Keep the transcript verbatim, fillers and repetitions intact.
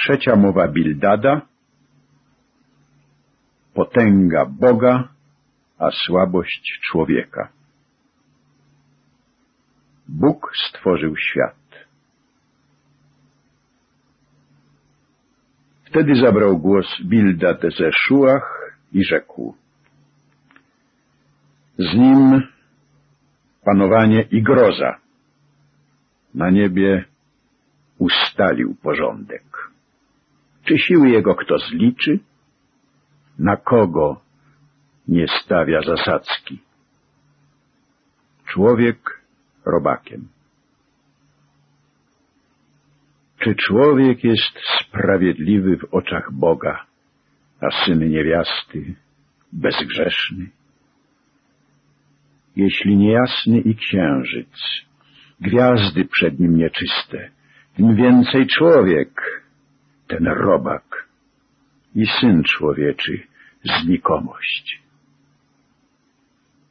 Trzecia mowa Bildada. Potęga Boga, a słabość człowieka. Bóg stworzył świat. Wtedy zabrał głos Bildad ze Szuach i rzekł: z nim panowanie i groza. Na niebie ustalił porządek. Czy siły jego kto zliczy? Na kogo nie stawia zasadzki? Człowiek robakiem. Czy człowiek jest sprawiedliwy w oczach Boga, a syn niewiasty bezgrzeszny? Jeśli niejasny i księżyc, gwiazdy przed nim nieczyste, tym więcej człowiek, ten robak i syn człowieczy znikomość.